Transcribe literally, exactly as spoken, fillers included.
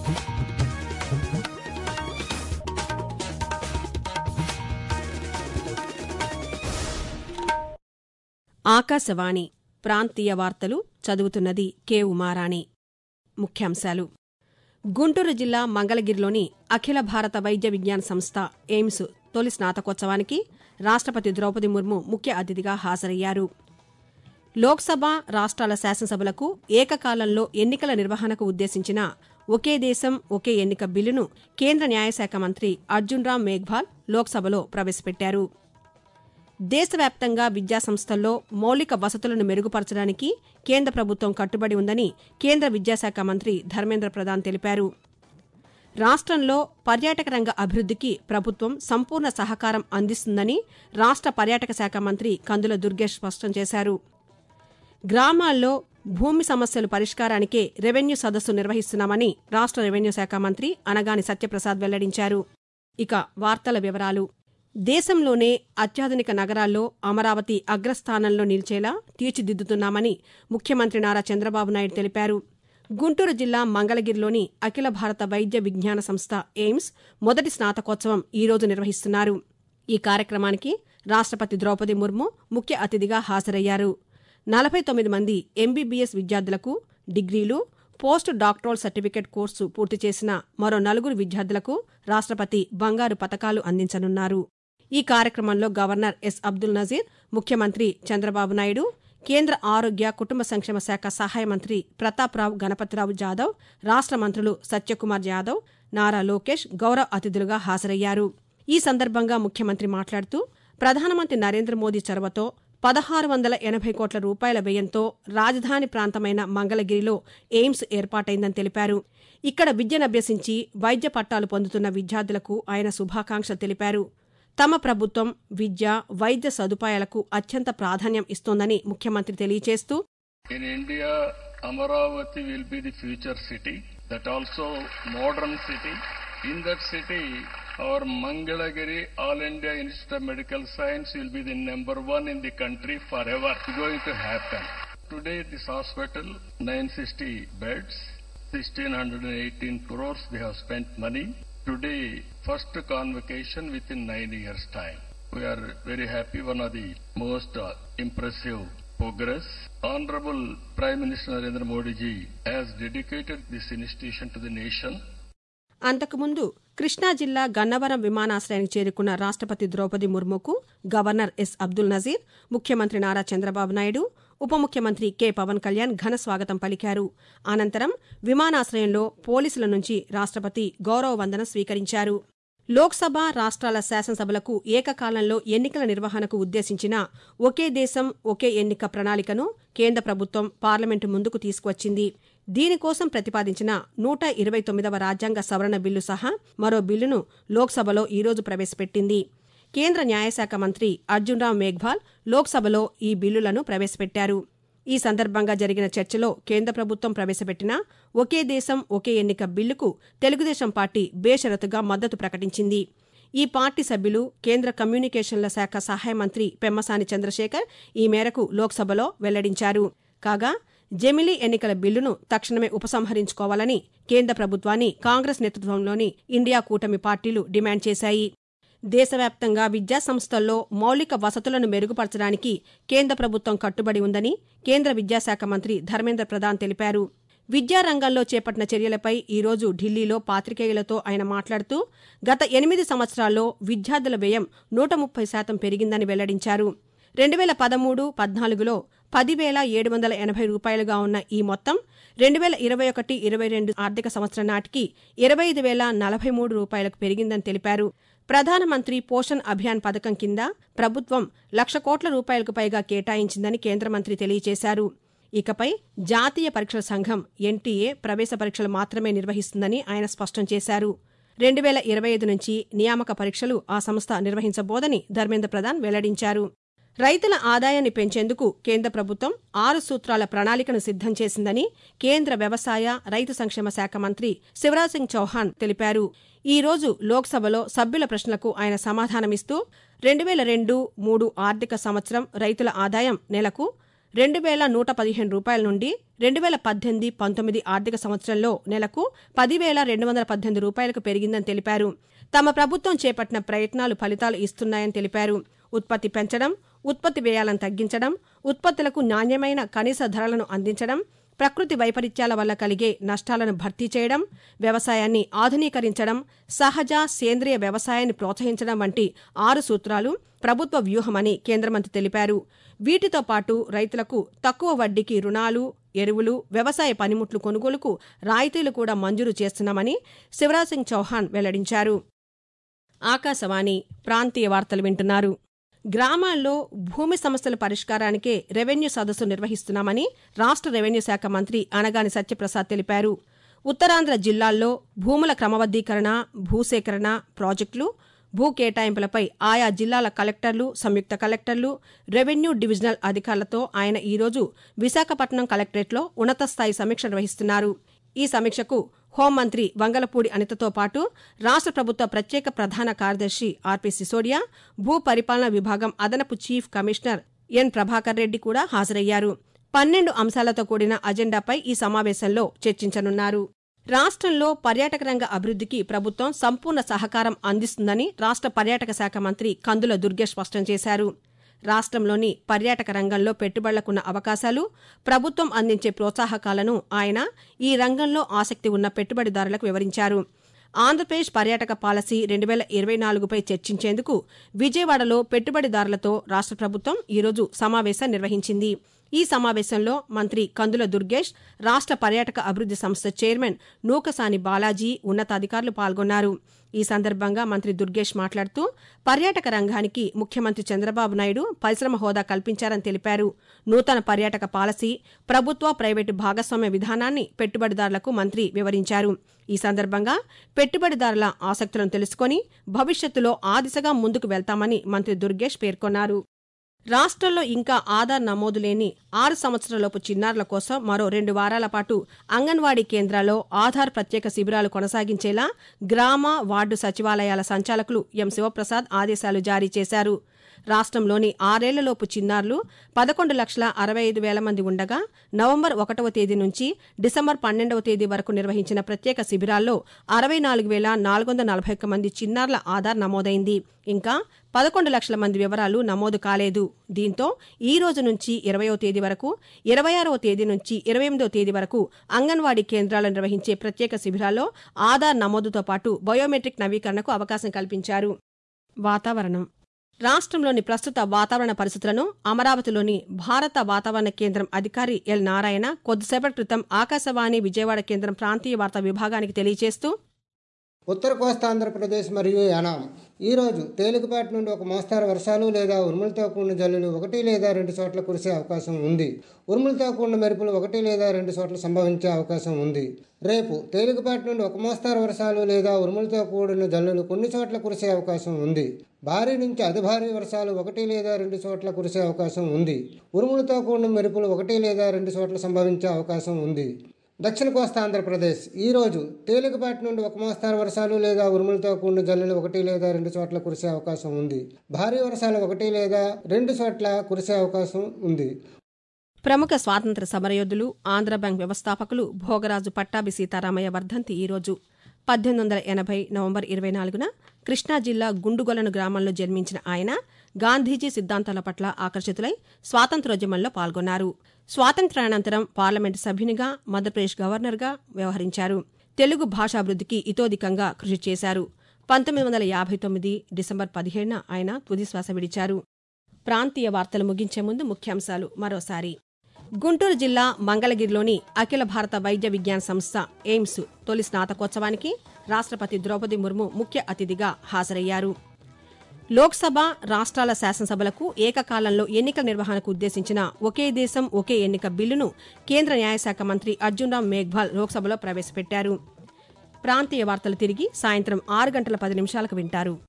ఆకాశవాణి ప్రాంతీయ వార్తలు చదువుతున్నది కె ఉమారాణి. ముఖ్యాంశాలు. గుంటూరు జిల్లా మంగళగిరిలోని అఖిల భారత వైద్య విజ్ఞాన సంస్థ ఎయిమ్స్ తొలి స్నాతకోత్సవానికి రాష్ట్రపతి ద్రౌపది ముర్ము ముఖ్య అతిథిగా హాజరయ్యారు. లోక్సభ, రాష్ట్రాల శాసనసభలకు ఏకకాలంలో ఎన్నికల నిర్వహణకు ఉద్దేశించిన ఒకే దేశం ఒకే ఎన్నిక బిల్లును కేంద్ర న్యాయశాఖ మంత్రి అర్జున్ రామ్ మేఘ్వాల్ లోక్సభలో ప్రవేశపెట్టారు. దేశవ్యాప్తంగా విద్యాసంస్థల్లో మౌలిక వసతులను మెరుగుపరచడానికి కేంద్ర ప్రభుత్వం కట్టుబడి ఉందని కేంద్ర విద్యాశాఖ మంత్రి ధర్మేంద్ర ప్రధాన్ తెలిపారు. రాష్ట్రంలో పర్యాటక రంగ అభివృద్ధికి ప్రభుత్వం సంపూర్ణ సహకారం అందిస్తుందని రాష్ట్ర పర్యాటక శాఖ మంత్రి కందుల దుర్గేష్ స్పష్టం చేశారు. గ్రామాల్లో భూమి సమస్యలు పరిష్కారానికే రెవెన్యూ సదస్సు నిర్వహిస్తున్నామని రాష్ట్ర రెవెన్యూ శాఖ మంత్రి అనగాని సత్యప్రసాద్ వెల్లడించారు. ఇక వార్తల వివరాలు. దేశంలోనే అత్యాధునిక నగరాల్లో అమరావతి అగ్రస్థానంలో నిలిచేలా తీర్చిదిద్దుతున్నామని ముఖ్యమంత్రి నారా చంద్రబాబు నాయుడు తెలిపారు. గుంటూరు జిల్లా మంగళగిరిలోని అఖిల భారత వైద్య విజ్ఞాన సంస్థ ఎయిమ్స్ మొదటి స్నాతకోత్సవం ఈరోజు నిర్వహిస్తున్నారు. ఈ కార్యక్రమానికి రాష్ట్రపతి ద్రౌపది ముర్ము ముఖ్య అతిథిగా హాజరయ్యారు. నలభై తొమ్మిది మంది ఎంబీబీఎస్ విద్యార్థులకు డిగ్రీలు, పోస్ట్ డాక్టరల్ సర్టిఫికెట్ కోర్సు పూర్తి చేసిన మరో నలుగురు విద్యార్థులకు రాష్ట్రపతి బంగారు పతకాలు అందించనున్నారు. ఈ కార్యక్రమంలో గవర్నర్ ఎస్ అబ్దుల్ నజీర్, ముఖ్యమంత్రి చంద్రబాబు నాయుడు, కేంద్ర ఆరోగ్య కుటుంబ సంక్షేమ శాఖ సహాయ మంత్రి ప్రతాప్రావు గణపతిరావు జాదవ్, రాష్ట్ర మంత్రులు సత్యకుమార్ యాదవ్, నారా లోకేష్ గౌరవ అతిథులుగా హాజరయ్యారు. ఈ సందర్భంగా ముఖ్యమంత్రి మాట్లాడుతూ ప్రధానమంత్రి నరేంద్ర మోదీ చొరవతో పదహారు వందల ఎనభై కోట్ల రూపాయల వ్యయంతో రాజధాని ప్రాంతమైన మంగళగిరిలో ఎయిమ్స్ ఏర్పాటైందని తెలిపారు. ఇక్కడ విద్యనభ్యసించి వైద్య పట్టాలు పొందుతున్న విద్యార్థులకు ఆయన శుభాకాంక్షలు తెలిపారు. తమ ప్రభుత్వం విద్య, వైద్య సదుపాయాలకు అత్యంత ప్రాధాన్యం ఇస్తోందని ముఖ్యమంత్రి తెలియజేస్తూ, In India, Amaravati will be the future city, that also modern city. In that city, our Mangalagiri All India Institute of Medical Science will be the number one in the country forever. It's going to happen. Today, this hospital, nine hundred sixty beds, one thousand six hundred eighteen crores we have spent money. Today, first convocation within nine years' time. We are very happy. One of the most uh, impressive progress. Honorable Prime Minister Narendra Modi ji has dedicated this institution to the nation. అంతకుముందు కృష్ణా జిల్లా గన్నవరం విమానాశ్రయానికి చేరుకున్న రాష్ట్రపతి ద్రౌపది ముర్ముకు governor S Abdul Nazeer, ముఖ్యమంత్రి నారా చంద్రబాబు నాయుడు, ఉప ముఖ్యమంత్రి K Pawan Kalyan ఘన స్వాగతం పలికారు. అనంతరం విమానాశ్రయంలో పోలీసుల నుంచి రాష్ట్రపతి గౌరవ వందనం స్వీకరించారు. లోక్సభ, రాష్ట్రాల శాసనసభలకు ఏకకాలంలో ఎన్నికల నిర్వహణకు ఉద్దేశించిన ఒకే దేశం ఒకే ఎన్నిక ప్రణాళికను కేంద్ర ప్రభుత్వం పార్లమెంటు ముందుకు తీసుకువచ్చింది. దీనికోసం ప్రతిపాదించిన నూట ఇరవై తొమ్మిదవ రాజ్యాంగ సవరణ బిల్లు సహా మరో బిల్లును లోక్సభలో ఈరోజు ప్రవేశపెట్టింది. కేంద్ర న్యాయశాఖ మంత్రి అర్జున్ రామ్ మేఘ్వాల్ లోక్సభలో ఈ బిల్లులను ప్రవేశపెట్టారు. ఈ సందర్భంగా జరిగిన చర్చలో కేంద్ర ప్రభుత్వం ప్రవేశపెట్టిన ఒకే దేశం ఒకే ఎన్నిక బిల్లుకు తెలుగుదేశం పార్టీ బేషరతుగా మద్దతు ప్రకటించింది. ఈ పార్టీ సభ్యులు కేంద్ర కమ్యూనికేషన్ల శాఖ సహాయ మంత్రి పెమ్మసాని చంద్రశేఖర్ ఈ మేరకు లోక్సభలో వెల్లడించారు. కాగా జమిలీ ఎన్నికల బిల్లును తక్షణమే ఉపసంహరించుకోవాలని కేంద్ర ప్రభుత్వాన్ని కాంగ్రెస్ నేతృత్వంలోని ఇండియా కూటమి పార్టీలు డిమాండ్ చేశాయి. దేశవ్యాప్తంగా విద్యాసంస్థల్లో మౌలిక వసతులను మెరుగుపరచడానికి కేంద్ర ప్రభుత్వం కట్టుబడి ఉందని కేంద్ర విద్యాశాఖ మంత్రి ధర్మేంద్ర ప్రధాన్ తెలిపారు. విద్యారంగంలో చేపట్టిన చర్యలపై ఈరోజు ఢిల్లీలో పాతికేయులతో ఆయన మాట్లాడుతూ గత ఎనిమిది సంవత్సరాల్లో విద్యార్థుల వ్యయం నూట ముప్పై శాతం పెరిగిందని వెల్లడించారు. రెండు వేల పదమూడు పద్నాలుగులో పదివేల ఏడు వందల ఎనభై రూపాయలుగా ఉన్న ఈ మొత్తం రెండు వేల ఇరవై ఒకటి ఇరవై రెండు ఆర్థిక సంవత్సరం నాటికి ఇరవై ఐదు వేల నలభై మూడు రూపాయలకు పెరిగిందని తెలిపారు. ప్రధానమంత్రి పోషణ్ అభియాన్ పథకం కింద ప్రభుత్వం లక్ష కోట్ల రూపాయలకు పైగా కేటాయించిందని కేంద్ర మంత్రి తెలియజేశారు. ఇకపై జాతీయ పరీక్షల సంఘం ఎన్టీఏ ప్రవేశ పరీక్షలు మాత్రమే నిర్వహిస్తుందని ఆయన స్పష్టం చేశారు. రెండు వేల ఇరవై ఐదు నుంచి నియామక పరీక్షలు ఆ సంస్థ నిర్వహించబోదని ధర్మేంద్ర ప్రధాన్ వెల్లడించారు. రైతుల ఆదాయాన్ని పెంచేందుకు కేంద్ర ప్రభుత్వం ఆరు సూత్రాల ప్రణాళికను సిద్ధం చేసిందని కేంద్ర వ్యవసాయ, రైతు సంక్షేమ శాఖ మంత్రి శివరాజ్ సింగ్ చౌహాన్ తెలిపారు. ఈ రోజు లోక్సభలో సభ్యుల ప్రశ్నలకు ఆయన సమాధానమిస్తూ రెండు వేల రెండు మూడు ఆర్థిక సంవత్సరం రైతుల ఆదాయం నెలకు రెండు వేల నూట పదిహేను రూపాయల నుండి రెండు వేల పద్దెనిమిది పంతొమ్మిది ఆర్థిక సంవత్సరంలో నెలకు పదివేల రెండు వందల పద్దెనిమిది రూపాయలకు పెరిగిందని తెలిపారు. తమ ప్రభుత్వం చేపట్టిన ప్రయత్నాలు ఫలితాలు ఇస్తున్నాయని తెలిపారు. ఉత్పత్తి పెంచడం, ఉత్పత్తి వ్యయాలను తగ్గించడం, ఉత్పత్తులకు నాణ్యమైన కనీస ధరలను అందించడం, ప్రకృతి వైపరీత్యాల వల్ల కలిగే నష్టాలను భర్తీ చేయడం, వ్యవసాయాన్ని ఆధునీకరించడం, సహజ సేంద్రియ వ్యవసాయాన్ని ప్రోత్సహించడం వంటి ఆరు సూత్రాలు ప్రభుత్వ వ్యూహమని కేంద్ర మంత్రి తెలిపారు. వీటితో పాటు రైతులకు తక్కువ వడ్డీకి రుణాలు, ఎరువులు, వ్యవసాయ పనిముట్లు కొనుగోలుకు రాయితీలు కూడా మంజూరు చేస్తున్నామని శివరాజ్ సింగ్ చౌహాన్ వెల్లడించారు. ఆకాశవాణి ప్రాంతీయ వార్తలు వింటున్నారు. గ్రామాల్లో భూమి సమస్యల పరిష్కారానికే రెవెన్యూ సదస్సు నిర్వహిస్తున్నామని రాష్ట్ర రెవెన్యూ శాఖ మంత్రి అనగాని సత్యప్రసాద్ తెలిపారు. ఉత్తరాంధ్ర జిల్లాల్లో భూముల క్రమబద్దీకరణ, భూసేకరణ ప్రాజెక్టులు, భూ కేటాయింపులపై ఆయా జిల్లాల కలెక్టర్లు, సంయుక్త కలెక్టర్లు, రెవెన్యూ డివిజనల్ అధికారులతో ఆయన ఈరోజు విశాఖపట్నం కలెక్టరేట్లో ఉన్నతస్థాయి సమీక్ష నిర్వహిస్తున్నారు. ఈ సమీక్షకు హోంమంత్రి వంగలపూడి అనితతో పాటు రాష్ట్ర ప్రభుత్వ ప్రత్యేక ప్రధాన కార్యదర్శి ఆర్పీ సిసోడియా, భూ పరిపాలనా విభాగం అదనపు chief commissioner N Prabhakar Reddy కూడా హాజరయ్యారు. పన్నెండు అంశాలతో కూడిన అజెండాపై ఈ సమావేశంలో చర్చించనున్నారు. రాష్ట్రంలో పర్యాటక రంగ అభివృద్ధికి ప్రభుత్వం సంపూర్ణ సహకారం అందిస్తుందని రాష్ట్ర పర్యాటక శాఖ మంత్రి కందుల దుర్గేష్ స్పష్టం చేశారు. రాష్ట్రంలోని పర్యాటక రంగంలో పెట్టుబడులకున్న అవకాశాలు, ప్రభుత్వం అందించే ప్రోత్సాహకాలను ఆయన ఈ రంగంలో ఆసక్తి ఉన్న పెట్టుబడిదారులకు వివరించారు. ఆంధ్రప్రదేశ్ పర్యాటక పాలసీ రెండు వేల ఇరవై నాలుగుపై చర్చించేందుకు విజయవాడలో పెట్టుబడిదారులతో రాష్ట్ర ప్రభుత్వం ఈరోజు సమావేశం నిర్వహించింది. ఈ సమావేశంలో మంత్రి కందుల దుర్గేష్, రాష్ట్ర పర్యాటక అభివృద్ది సంస్థ చైర్మన్ నూకసాని బాలాజీ, ఉన్నతాధికారులు పాల్గొన్నారు. ఈ సందర్భంగా మంత్రి దుర్గేష్ మాట్లాడుతూ పర్యాటక రంగానికి ముఖ్యమంత్రి చంద్రబాబు నాయుడు పరిశ్రమ హోదా కల్పించారని తెలిపారు. నూతన పర్యాటక పాలసీ, ప్రభుత్వ ప్రైవేటు భాగస్వామ్య విధానాన్ని పెట్టుబడిదారులకు మంత్రి వివరించారు. ఈ సందర్భంగా పెట్టుబడిదారుల ఆసక్తులను తెలుసుకుని భవిష్యత్తులో ఆ దిశగా ముందుకు వెళ్తామని మంత్రి దుర్గేష్ పేర్కొన్నారు. రాష్ట్రంలో ఇంకా ఆధార్ నమోదు లేని ఆరు సంవత్సరాలలోపు చిన్నారుల కోసం మరో రెండు వారాల పాటు అంగన్వాడీ కేంద్రాల్లో ఆధార్ ప్రత్యేక శిబిరాలు కొనసాగించేలా గ్రామ, వార్డు సచివాలయాల సంచాలకులు ఎం శివప్రసాద్ ఆదేశాలు జారీ చేశారు. రాష్ట్రంలోని ఆరేళ్లలోపు చిన్నారులు పదకొండు లక్షల అరవై ఐదు వేల మంది ఉండగా నవంబర్ ఒకటవ తేదీ నుంచి డిసెంబర్ పన్నెండవ తేదీ వరకు నిర్వహించిన ప్రత్యేక శిబిరాల్లో అరవై నాలుగు వేల నాలుగు వందల నలభై ఒక్క మంది చిన్నారుల ఆధార్ నమోదైంది. ఇంకా పదకొండు లక్షల మంది వివరాలు నమోదు కాలేదు. దీంతో ఈ రోజు నుంచి ఇరవయో తేదీ వరకు, ఇరవై ఆరవ తేదీ నుంచి ఇరవై ఎనిమిదవ తేదీ వరకు అంగన్వాడీ కేంద్రాలు నిర్వహించే ప్రత్యేక శిబిరాల్లో ఆధార్ నమోదుతో పాటు బయోమెట్రిక్ నవీకరణకు అవకాశం కల్పించారు. వాతావరణం. రాష్ట్రంలోని ప్రస్తుత వాతావరణ పరిస్థితులను అమరావతిలోని భారత వాతావరణ కేంద్రం అధికారి ఎల్ నారాయణ కొద్దిసేపటి క్రితం ఆకాశవాణి విజయవాడ కేంద్రం ప్రాంతీయ వార్తా విభాగానికి తెలియజేస్తూ, ఉత్తర కోస్తా ఆంధ్రప్రదేశ్ మరియు యానాం ఈరోజు తేలికపాటి నుండి ఒక మోస్తారు వర్షాలు లేదా ఉరుములతో కూడిన జల్లులు ఒకటి లేదా రెండు చోట్ల కురిసే అవకాశం ఉంది. ఉరుములతో కూడిన మెరుపులు ఒకటి లేదా రెండు చోట్ల సంభవించే అవకాశం ఉంది. రేపు తేలికపాటి నుండి ఒక మోస్తారు వర్షాలు లేదా ఉరుములతో కూడిన జల్లులు కొన్ని చోట్ల కురిసే అవకాశం ఉంది. భారీ నుంచి అతి భారీ వర్షాలు ఒకటి లేదా రెండు చోట్ల కురిసే అవకాశం ఉంది. ఉరుములతో కూడిన మెరుపులు ఒకటి లేదా రెండు చోట్ల సంభవించే అవకాశం ఉంది. దక్షిణ కోస్తా ఆంధ్రప్రదేశ్ ఈరోజు తేలికపాటి నుండి ఒక మోస్తారు వర్షాలు లేదా ఉరుములతో కూడిన జల్లులు ఒకటి లేదా రెండు చోట్ల కురిసే అవకాశం ఉంది. భారీ వర్షాలు ఒకటి లేదా రెండు చోట్ల కురిసే అవకాశం ఉంది. ప్రముఖ స్వాతంత్ర సమరయోధులు, ఆంధ్ర బ్యాంక్ వ్యవస్థాపకులు భోగరాజు పట్టాభి సీతారామయ్య వర్ధంతి ఈరోజు. పద్దెనిమిది వందల ఎనభై నవంబర్ ఇరవై నాలుగున కృష్ణా జిల్లా గుండుగొలను గ్రామంలో జన్మించిన ఆయన గాంధీజీ సిద్ధాంతాల పట్ల ఆకర్షితులై స్వాతంత్ర్యోద్యమంలో పాల్గొన్నారు. స్వాతంత్ర్యానంతరం పార్లమెంటు సభ్యునిగా, మధ్యప్రదేశ్ గవర్నర్గా వ్యవహరించారు. తెలుగు భాషాభివృద్ధికి ఇతోధికంగా కృషి చేశారు. పంతొమ్మిది వందల యాభై తొమ్మిది డిసెంబర్ పదిహేడున ఆయన తుదిశ్వాస విడిచారు. ప్రాంతీయ వార్తలు ముగించే ముందు ముఖ్యాంశాలు మరోసారి. గుంటూరు జిల్లా మంగళగిరిలోని అఖిల భారత వైద్య విజ్ఞాన సంస్థ ఎయిమ్స్ తొలి స్నాతకోత్సవానికి రాష్ట్రపతి ద్రౌపది ముర్ము ముఖ్య అతిథిగా హాజరయ్యారు. లోక్సభ, రాష్ట్రాల శాసనసభలకు ఏకకాలంలో ఎన్నికల నిర్వహణకు ఉద్దేశించిన ఒకే దేశం ఒకే ఎన్నిక బిల్లును కేంద్ర న్యాయశాఖ మంత్రి అర్జున్ రామ్ మేఘ్వాల్ లోక్సభలో ప్రవేశపెట్టారు. ప్రాంతీయ వార్తలు తిరిగి సాయంత్రం ఆరు గంటల పది నిమిషాలకు వింటారు.